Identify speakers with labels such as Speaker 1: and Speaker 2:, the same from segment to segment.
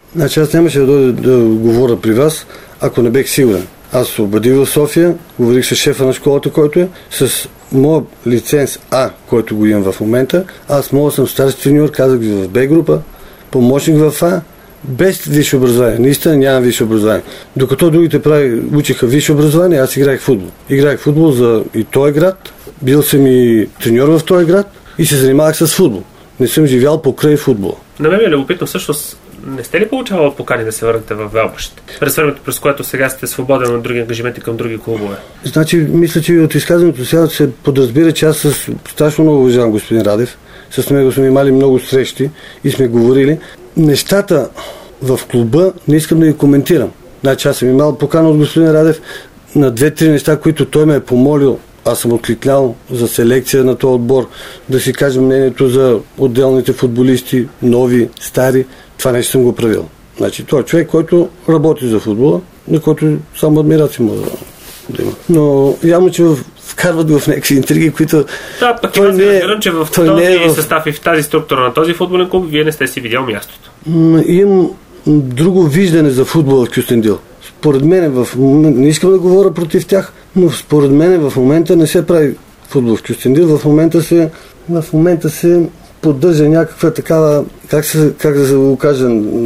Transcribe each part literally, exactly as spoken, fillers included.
Speaker 1: Значи аз нямаше да дойда да говоря при вас, ако не бех сигурен. Аз се обадих в София, говорих с шефа на школата, който е, с моят лиценз А, който го имам в момента. Аз мога да съм старши треньор, казах ви в Б група, помощник в А, без висше образование. Наистина нямам висше образование. Докато другите прави, учиха висше образование, аз играех футбол. Играех футбол за и този град, бил съм и треньор в този град и се занимавах с футбол. Не съм живял покрай футбола.
Speaker 2: На мен е любопитно, всъщност, не сте ли получавали покани да се върнете в Велбащите? През времето, през което сега сте свободен от други ангажименти към други клубове.
Speaker 1: Значи, мисля, че от изказването сега се подразбира, че аз с страшно много уважавам господин Радев. С него сме имали много срещи и сме говорили. Нещата в клуба не искам да ги коментирам. Значи, аз съм имал покана от господин Радев на две-три неща, които той ме е помолил. Аз съм откликнял за селекция на този отбор, да си кажем мнението за отделните футболисти, нови, стари. Това нещо съм го правил. Значи, той е човек, който работи за футбола, на който само адмирация може да има. Но явно, че вкарват го в някакви интриги, които...
Speaker 2: Да, пък аз ви разбирам, че в този е в... състав и в тази структура на този футболен клуб вие не сте си видял мястото.
Speaker 1: Имам друго виждане за футбола в Кюстендил. Според мен, в... не искам да говоря против тях, но според мен в момента не се прави футбол в Кюстендил. В момента се, в момента се поддържа някаква такава, как, се, как да се го кажа,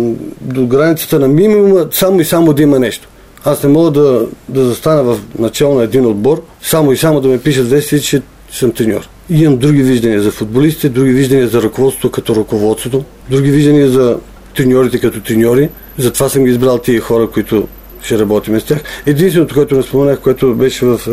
Speaker 1: до границата на минимума, само и само да има нещо. Аз не мога да, да застана в начало на един отбор, само и само да ме пишат вести, че съм треньор. И имам други виждания за футболистите, други виждания за ръководството като ръководството, други виждания за треньорите като треньори. Затова съм ги избрал тия хора, които ще работим с тях. Единственото, което не споменах, което беше в,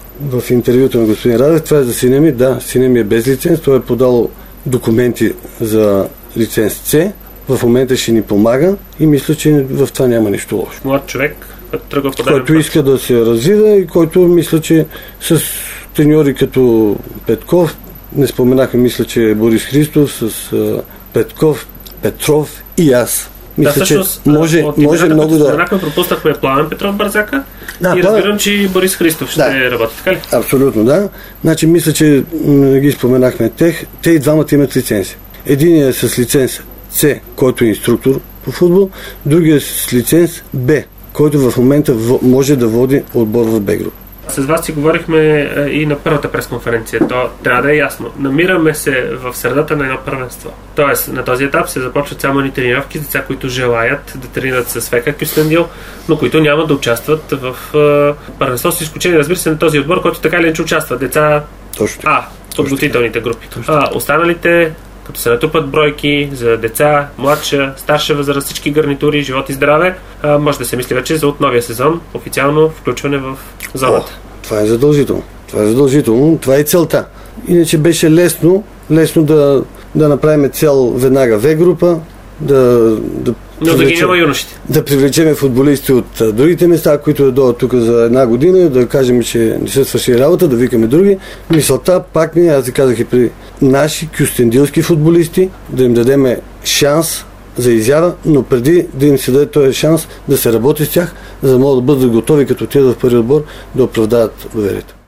Speaker 1: в интервюто на господин Радев, това е за сина ми. Да, сина ми е без лиценз, той е подал документи за лиценз С. В момента ще ни помага и мисля, че в това няма нищо лошо.
Speaker 2: Млад човек, тръгва по
Speaker 1: който иска да се развива и който мисля, че с треньори като Петков, не споменахме, мисля, че Борис Христов, с Петков, Петров и аз. Мисля,
Speaker 2: да, всъщност,
Speaker 1: че може,
Speaker 2: от
Speaker 1: може
Speaker 2: имената,
Speaker 1: много да...
Speaker 2: Споменахме, пропуснахме Пламен Петров Бързака
Speaker 1: да,
Speaker 2: и разбирам, че и Борис Христов ще
Speaker 1: да,
Speaker 2: работи, така ли?
Speaker 1: Абсолютно, да. Значи, мисля, че м- ги споменахме тех. Те и двамата имат лицензи. Единият е с лиценз С, който е инструктор по футбол, другият е с лиценз Б, който в момента в... може да води отбор в Б група.
Speaker 2: С вас си говорихме и на първата пресконференция. То трябва да е ясно. Намираме се в средата на едно първенство. Тоест, на този етап се започват само ни тренировки с деца, които желаят да тренират с ВК Кюстендил, но които няма да участват в първенство, с изключение, разбира се, на този отбор, който така или иначе участва. Деца
Speaker 1: Точно.
Speaker 2: А, подготвителните групи. А, останалите, като се натрупат бройки за деца, младша, старша възраст, всички гарнитури, живот и здраве, а, може да се мисли вече за от новия сезон, официално включване в зоната.
Speaker 1: О, това е задължително. Това е задължително. Това е целта. Иначе беше лесно, лесно да, да направим цел веднага В група, да, да
Speaker 2: но да ги няма юношите.
Speaker 1: Да привлечем футболисти от а, другите места, които да дойдат тук за една година, да кажем, че не се свърши работа, да викаме други. Мисълта пак ми, аз ви казах и при наши кюстендилски футболисти, да им дадем шанс за изява, но преди да им се даде този шанс да се работи с тях, за да могат да бъдат готови, като отидат в първи отбор, да оправдаят доверието.